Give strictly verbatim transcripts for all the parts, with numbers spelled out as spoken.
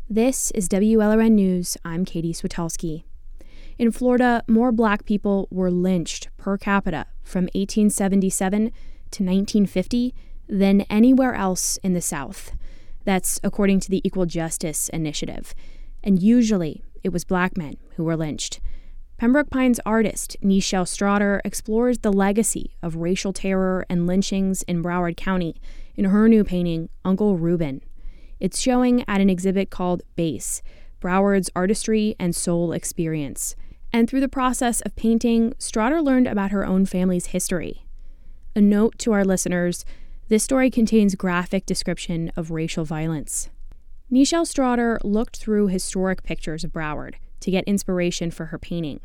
This is W L R N News. I'm Katie Switolski. In Florida, more black people were lynched per capita from eighteen seventy-seven to nineteen fifty than anywhere else in the South. That's according to the Equal Justice Initiative. And usually, it was black men who were lynched. Pembroke Pines artist Nichelle Strader explores the legacy of racial terror and lynchings in Broward County in her new painting, Uncle Reuben. It's showing at an exhibit called Base, Broward's Artistry and Soul Experience. And through the process of painting, Strader learned about her own family's history. A note to our listeners, this story contains graphic description of racial violence. Nichelle Strader looked through historic pictures of Broward to get inspiration for her painting.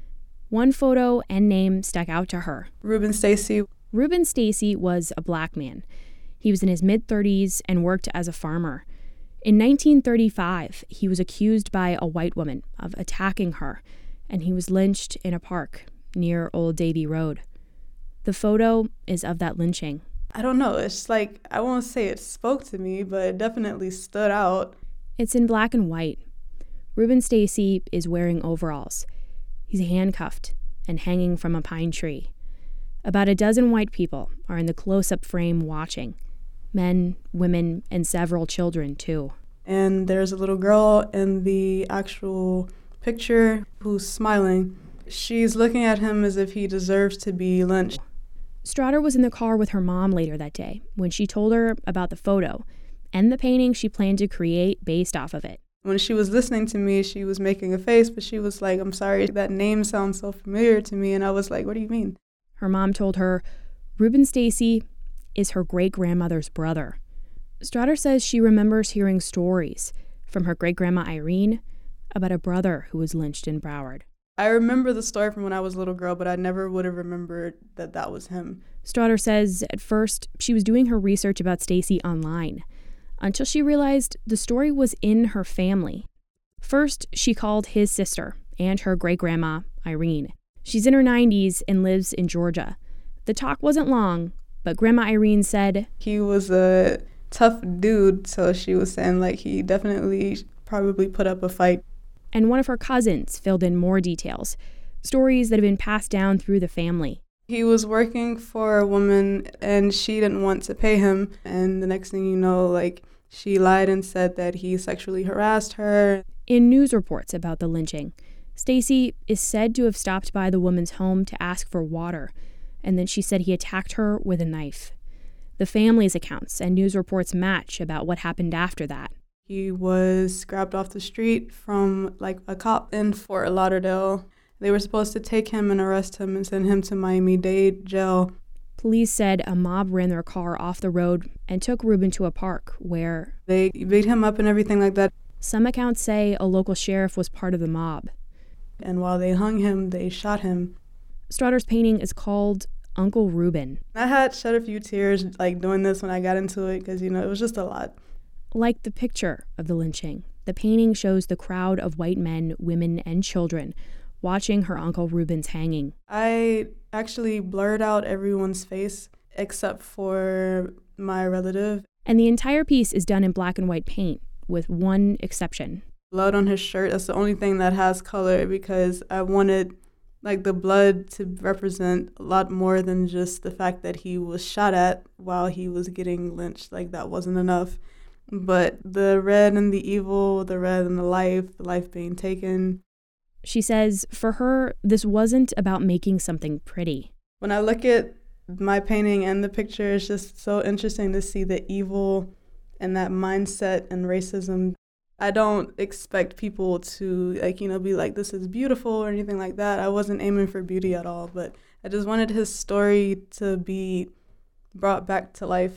One photo and name stuck out to her. Reuben Stacy. Reuben Stacy was a black man. He was in his mid-thirties and worked as a farmer. In nineteen thirty-five, he was accused by a white woman of attacking her, and he was lynched in a park near Old Davie Road. The photo is of that lynching. I don't know, it's like, I won't say it spoke to me, but it definitely stood out. It's in black and white. Reuben Stacy is wearing overalls. He's handcuffed and hanging from a pine tree. About a dozen white people are in the close-up frame watching. Men, women, and several children, too. And there's a little girl in the actual picture who's smiling. She's looking at him as if he deserves to be lynched. Strader was in the car with her mom later that day when she told her about the photo and the painting she planned to create based off of it. When she was listening to me, she was making a face, but she was like, "I'm sorry, that name sounds so familiar to me." And I was like, "What do you mean?" Her mom told her Reuben Stacy is her great-grandmother's brother. Strader says she remembers hearing stories from her great-grandma Irene about a brother who was lynched in Broward. I remember the story from when I was a little girl, but I never would have remembered that that was him. Strader says at first she was doing her research about Stacy online until she realized the story was in her family. First, she called his sister and her great-grandma, Irene. She's in her nineties and lives in Georgia. The talk wasn't long, but Grandma Irene said he was a tough dude, so she was saying like he definitely probably put up a fight. And one of her cousins filled in more details, stories that have been passed down through the family. He was working for a woman and she didn't want to pay him, and the next thing you know, like, she lied and said that he sexually harassed her. In news reports about the lynching, Stacy is said to have stopped by the woman's home to ask for water, and then she said he attacked her with a knife. The family's accounts and news reports match about what happened after that. He was grabbed off the street from like a cop in Fort Lauderdale. They were supposed to take him and arrest him and send him to Miami-Dade jail. Police said a mob ran their car off the road and took Reuben to a park where they beat him up and everything like that. Some accounts say a local sheriff was part of the mob. And while they hung him, they shot him. Strader's painting is called Uncle Reuben. I had shed a few tears like doing this when I got into it because, you know, it was just a lot. Like the picture of the lynching, the painting shows the crowd of white men, women, and children watching her Uncle Reuben's hanging. I actually blurred out everyone's face except for my relative. And the entire piece is done in black and white paint, with one exception. Blood on his shirt, that's the only thing that has color because I wanted like the blood to represent a lot more than just the fact that he was shot at while he was getting lynched. Like that wasn't enough. But the red and the evil, the red and the life, the life being taken. She says for her, this wasn't about making something pretty. When I look at my painting and the picture, it's just so interesting to see the evil and that mindset and racism. I don't expect people to, like, you know, be like, this is beautiful or anything like that. I wasn't aiming for beauty at all, but I just wanted his story to be brought back to life.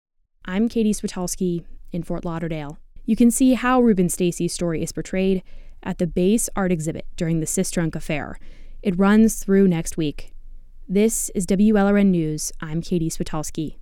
I'm Katie Switolski in Fort Lauderdale. You can see how Reuben Stacy's story is portrayed at the Base art exhibit during the Sistrunk affair. It runs through next week. This is W L R N News. I'm Katie Switolski.